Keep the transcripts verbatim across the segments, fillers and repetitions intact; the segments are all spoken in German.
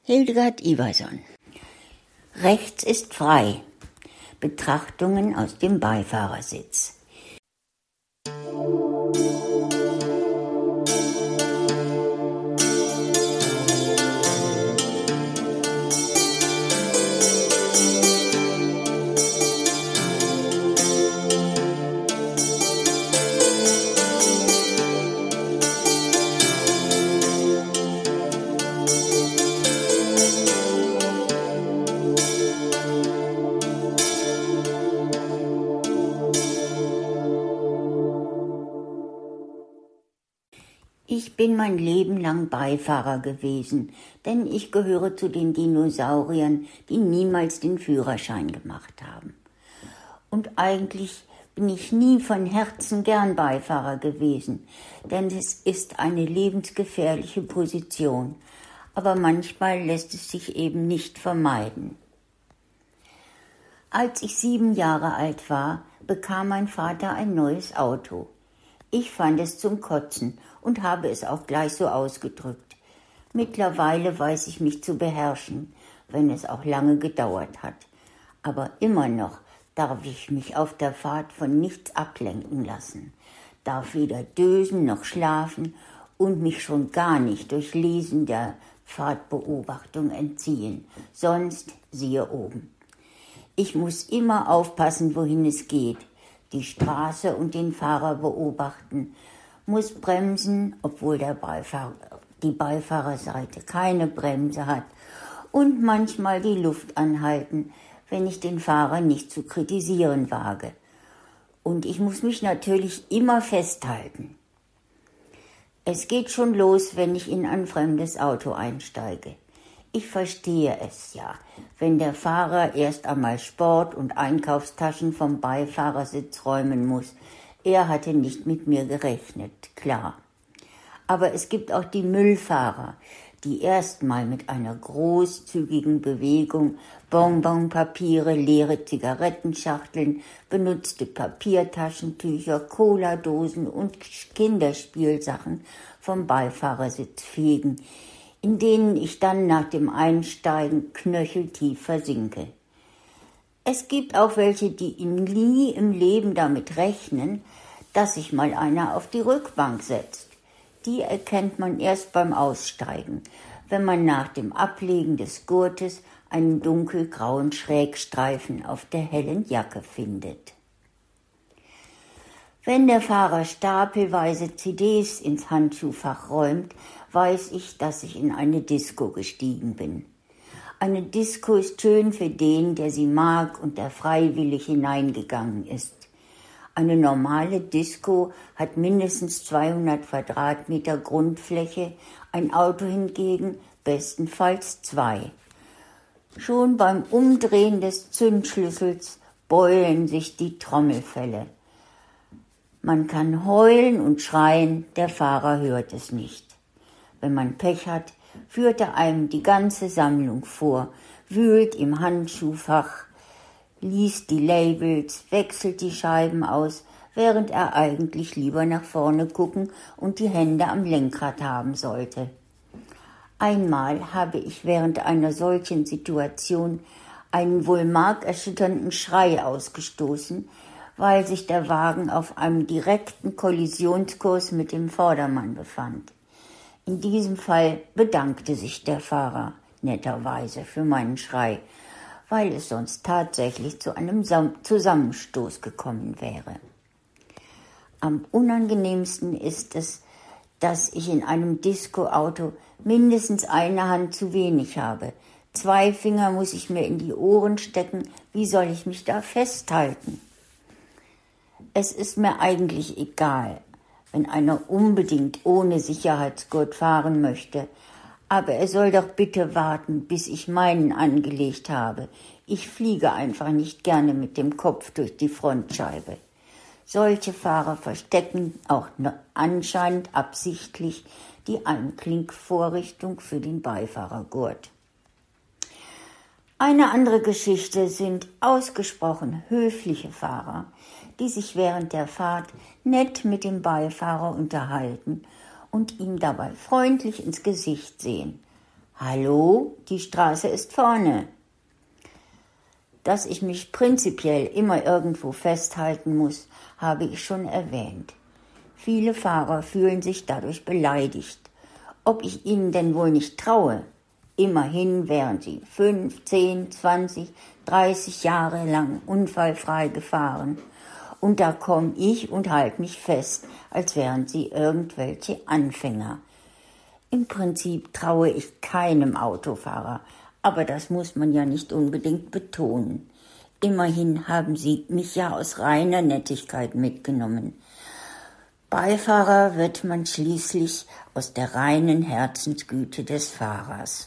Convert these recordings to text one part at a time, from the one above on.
Hildegard Iverson. Rechts ist frei. Betrachtungen aus dem Beifahrersitz. Ich bin mein Leben lang Beifahrer gewesen, denn ich gehöre zu den Dinosauriern, die niemals den Führerschein gemacht haben. Und eigentlich bin ich nie von Herzen gern Beifahrer gewesen, denn es ist eine lebensgefährliche Position, aber manchmal lässt es sich eben nicht vermeiden. Als ich sieben Jahre alt war, bekam mein Vater ein neues Auto. Ich fand es zum Kotzen und habe es auch gleich so ausgedrückt. Mittlerweile weiß ich mich zu beherrschen, wenn es auch lange gedauert hat. Aber immer noch darf ich mich auf der Fahrt von nichts ablenken lassen, darf weder dösen noch schlafen und mich schon gar nicht durch Lesen der Fahrtbeobachtung entziehen, sonst siehe oben. Ich muss immer aufpassen, wohin es geht, die Straße und den Fahrer beobachten, muss bremsen, obwohl der Beifahrer, die Beifahrerseite keine Bremse hat, und manchmal die Luft anhalten, wenn ich den Fahrer nicht zu kritisieren wage. Und ich muss mich natürlich immer festhalten. Es geht schon los, wenn ich in ein fremdes Auto einsteige. Ich verstehe es ja, wenn der Fahrer erst einmal Sport- und Einkaufstaschen vom Beifahrersitz räumen muss. Er hatte nicht mit mir gerechnet, klar. Aber es gibt auch die Müllfahrer, die erstmal mit einer großzügigen Bewegung Bonbonpapiere, leere Zigarettenschachteln, benutzte Papiertaschentücher, Cola-Dosen und Kinderspielsachen vom Beifahrersitz fegen, in denen ich dann nach dem Einsteigen knöcheltief versinke. Es gibt auch welche, die nie im Leben damit rechnen, dass sich mal einer auf die Rückbank setzt. Die erkennt man erst beim Aussteigen, wenn man nach dem Ablegen des Gurtes einen dunkelgrauen Schrägstreifen auf der hellen Jacke findet. Wenn der Fahrer stapelweise C Ds ins Handschuhfach räumt, weiß ich, dass ich in eine Disco gestiegen bin. Eine Disco ist schön für den, der sie mag und der freiwillig hineingegangen ist. Eine normale Disco hat mindestens zweihundert Quadratmeter Grundfläche, ein Auto hingegen bestenfalls zwei. Schon beim Umdrehen des Zündschlüssels beulen sich die Trommelfelle. Man kann heulen und schreien, der Fahrer hört es nicht. Wenn man Pech hat, führt er einem die ganze Sammlung vor, wühlt im Handschuhfach, liest die Labels, wechselt die Scheiben aus, während er eigentlich lieber nach vorne gucken und die Hände am Lenkrad haben sollte. Einmal habe ich während einer solchen Situation einen wohl markerschütternden Schrei ausgestoßen, weil sich der Wagen auf einem direkten Kollisionskurs mit dem Vordermann befand. In diesem Fall bedankte sich der Fahrer netterweise für meinen Schrei, weil es sonst tatsächlich zu einem Zusammenstoß gekommen wäre. Am unangenehmsten ist es, dass ich in einem Disco-Auto mindestens eine Hand zu wenig habe. Zwei Finger muss ich mir in die Ohren stecken. Wie soll ich mich da festhalten? Es ist mir eigentlich egal, wenn einer unbedingt ohne Sicherheitsgurt fahren möchte. Aber er soll doch bitte warten, bis ich meinen angelegt habe. Ich fliege einfach nicht gerne mit dem Kopf durch die Frontscheibe. Solche Fahrer verstecken auch anscheinend absichtlich die Anklinkvorrichtung für den Beifahrergurt. Eine andere Geschichte sind ausgesprochen höfliche Fahrer, die sich während der Fahrt nett mit dem Beifahrer unterhalten und ihm dabei freundlich ins Gesicht sehen. Hallo, die Straße ist vorne. Dass ich mich prinzipiell immer irgendwo festhalten muss, habe ich schon erwähnt. Viele Fahrer fühlen sich dadurch beleidigt. Ob ich ihnen denn wohl nicht traue? Immerhin wären sie fünf, zehn, zwanzig, dreißig Jahre lang unfallfrei gefahren. Und da komme ich und halte mich fest, als wären sie irgendwelche Anfänger. Im Prinzip traue ich keinem Autofahrer, aber das muss man ja nicht unbedingt betonen. Immerhin haben sie mich ja aus reiner Nettigkeit mitgenommen. Beifahrer wird man schließlich aus der reinen Herzensgüte des Fahrers.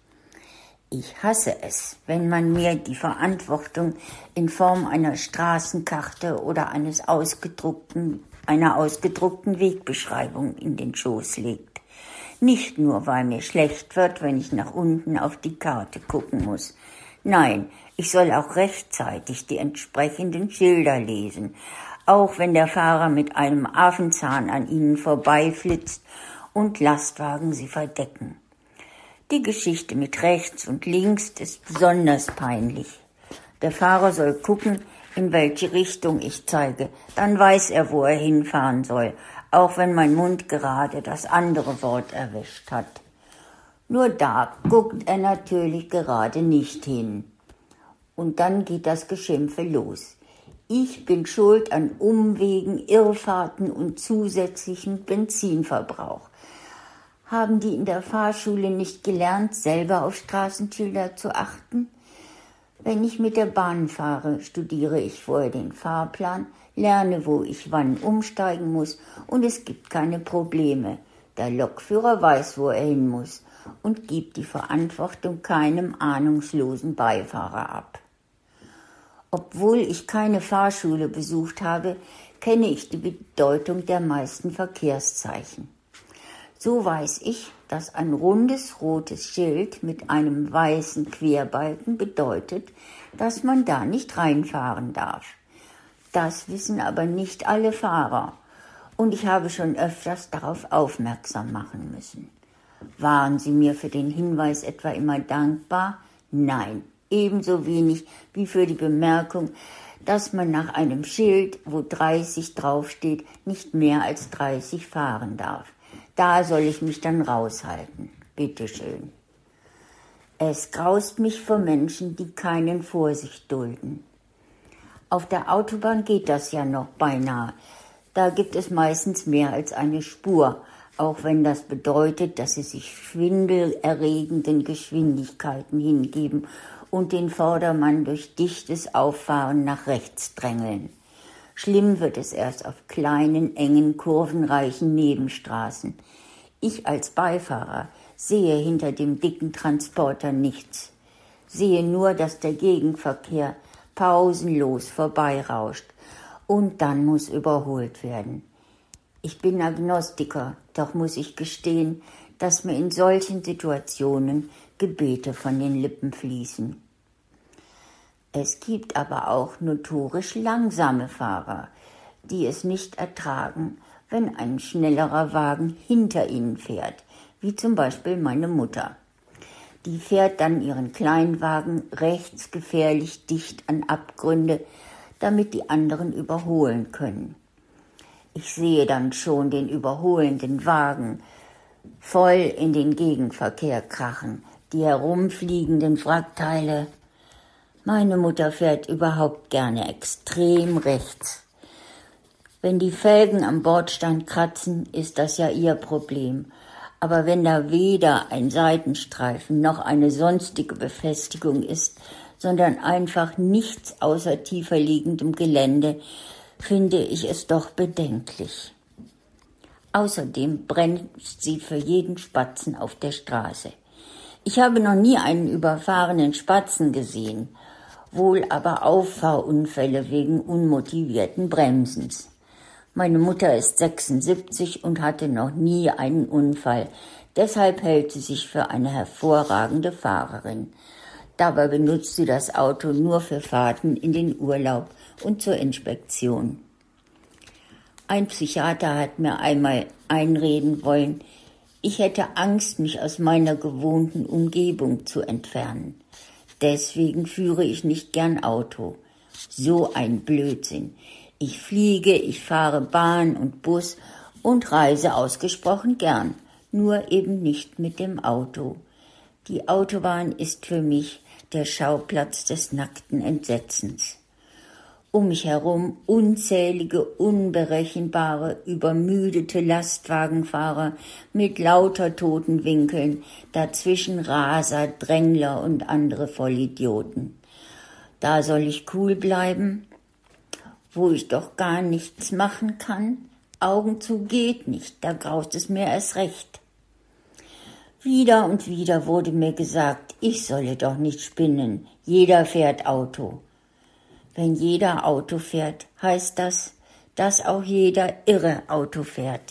Ich hasse es, wenn man mir die Verantwortung in Form einer Straßenkarte oder eines ausgedruckten, einer ausgedruckten Wegbeschreibung in den Schoß legt. Nicht nur, weil mir schlecht wird, wenn ich nach unten auf die Karte gucken muss. Nein, ich soll auch rechtzeitig die entsprechenden Schilder lesen, auch wenn der Fahrer mit einem Affenzahn an ihnen vorbeiflitzt und Lastwagen sie verdecken. Die Geschichte mit rechts und links ist besonders peinlich. Der Fahrer soll gucken, in welche Richtung ich zeige. Dann weiß er, wo er hinfahren soll, auch wenn mein Mund gerade das andere Wort erwischt hat. Nur da guckt er natürlich gerade nicht hin. Und dann geht das Geschimpfe los. Ich bin schuld an Umwegen, Irrfahrten und zusätzlichen Benzinverbrauch. Haben die in der Fahrschule nicht gelernt, selber auf Straßenschilder zu achten? Wenn ich mit der Bahn fahre, studiere ich vorher den Fahrplan, lerne, wo ich wann umsteigen muss und es gibt keine Probleme. Der Lokführer weiß, wo er hin muss und gibt die Verantwortung keinem ahnungslosen Beifahrer ab. Obwohl ich keine Fahrschule besucht habe, kenne ich die Bedeutung der meisten Verkehrszeichen. So weiß ich, dass ein rundes rotes Schild mit einem weißen Querbalken bedeutet, dass man da nicht reinfahren darf. Das wissen aber nicht alle Fahrer und ich habe schon öfters darauf aufmerksam machen müssen. Waren sie mir für den Hinweis etwa immer dankbar? Nein, ebenso wenig wie für die Bemerkung, dass man nach einem Schild, wo dreißig draufsteht, nicht mehr als dreißig fahren darf. Da soll ich mich dann raushalten. Bitteschön. Es graust mich vor Menschen, die keinen Vorsicht dulden. Auf der Autobahn geht das ja noch beinahe. Da gibt es meistens mehr als eine Spur, auch wenn das bedeutet, dass sie sich schwindelerregenden Geschwindigkeiten hingeben und den Vordermann durch dichtes Auffahren nach rechts drängeln. Schlimm wird es erst auf kleinen, engen, kurvenreichen Nebenstraßen. Ich als Beifahrer sehe hinter dem dicken Transporter nichts. Sehe nur, dass der Gegenverkehr pausenlos vorbeirauscht und dann muss überholt werden. Ich bin Agnostiker, doch muss ich gestehen, dass mir in solchen Situationen Gebete von den Lippen fließen. Es gibt aber auch notorisch langsame Fahrer, die es nicht ertragen, wenn ein schnellerer Wagen hinter ihnen fährt, wie zum Beispiel meine Mutter. Die fährt dann ihren Kleinwagen rechts gefährlich dicht an Abgründe, damit die anderen überholen können. Ich sehe dann schon den überholenden Wagen voll in den Gegenverkehr krachen, die herumfliegenden Wrackteile. Meine Mutter fährt überhaupt gerne extrem rechts. Wenn die Felgen am Bordstein kratzen, ist das ja ihr Problem. Aber wenn da weder ein Seitenstreifen noch eine sonstige Befestigung ist, sondern einfach nichts außer tiefer liegendem Gelände, finde ich es doch bedenklich. Außerdem bremst sie für jeden Spatzen auf der Straße. Ich habe noch nie einen überfahrenen Spatzen gesehen, wohl aber Auffahrunfälle wegen unmotivierten Bremsens. Meine Mutter ist sechsundsiebzig und hatte noch nie einen Unfall, deshalb hält sie sich für eine hervorragende Fahrerin. Dabei benutzt sie das Auto nur für Fahrten in den Urlaub und zur Inspektion. Ein Psychiater hat mir einmal einreden wollen, Ich hätte Angst, mich aus meiner gewohnten Umgebung zu entfernen. Deswegen führe ich nicht gern Auto. So ein Blödsinn. Ich fliege, ich fahre Bahn und Bus und reise ausgesprochen gern, nur eben nicht mit dem Auto. Die Autobahn ist für mich der Schauplatz des nackten Entsetzens. Um mich herum unzählige, unberechenbare, übermüdete Lastwagenfahrer mit lauter toten Winkeln, dazwischen Raser, Drängler und andere Vollidioten. Da soll ich cool bleiben, wo ich doch gar nichts machen kann? Augen zu geht nicht, da graust es mir erst recht. Wieder und wieder wurde mir gesagt, ich solle doch nicht spinnen, jeder fährt Auto. Wenn jeder Auto fährt, heißt das, dass auch jeder irre Auto fährt.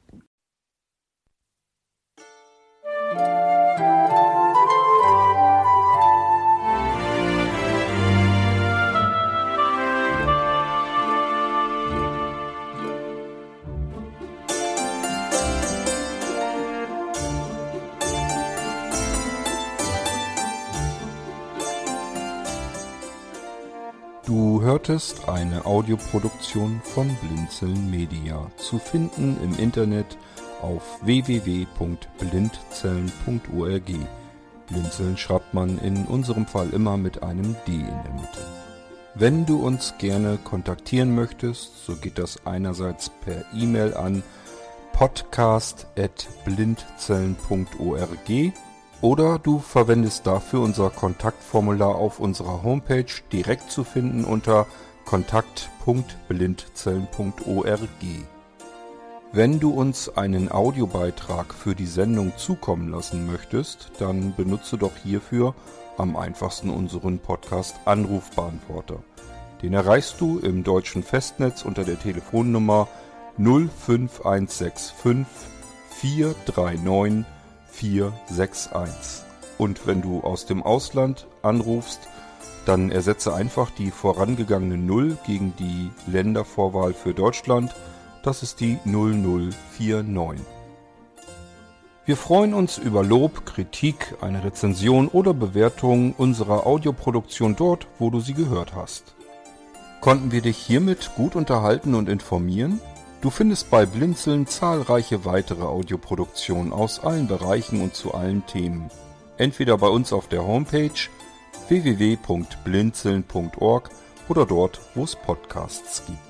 Du hörtest eine Audioproduktion von Blinzeln Media, zu finden im Internet auf w w w punkt blindzellen punkt org. Blinzeln schreibt man in unserem Fall immer mit einem D in der Mitte. Wenn du uns gerne kontaktieren möchtest, so geht das einerseits per E-Mail an podcast at blindzellen punkt org oder du verwendest dafür unser Kontaktformular auf unserer Homepage, direkt zu finden unter kontakt punkt blindzellen punkt org. Wenn du uns einen Audiobeitrag für die Sendung zukommen lassen möchtest, dann benutze doch hierfür am einfachsten unseren Podcast Anrufbeantworter. Den erreichst du im deutschen Festnetz unter der Telefonnummer null fünf eins sechs fünf vier drei neun vier sechs eins. Und wenn du aus dem Ausland anrufst, dann ersetze einfach die vorangegangene null gegen die Ländervorwahl für Deutschland. Das ist die null null vier neun. Wir freuen uns über Lob, Kritik, eine Rezension oder Bewertung unserer Audioproduktion dort, wo du sie gehört hast. Konnten wir dich hiermit gut unterhalten und informieren? Du findest bei Blinzeln zahlreiche weitere Audioproduktionen aus allen Bereichen und zu allen Themen. Entweder bei uns auf der Homepage w w w punkt blinzeln punkt org oder dort, wo es Podcasts gibt.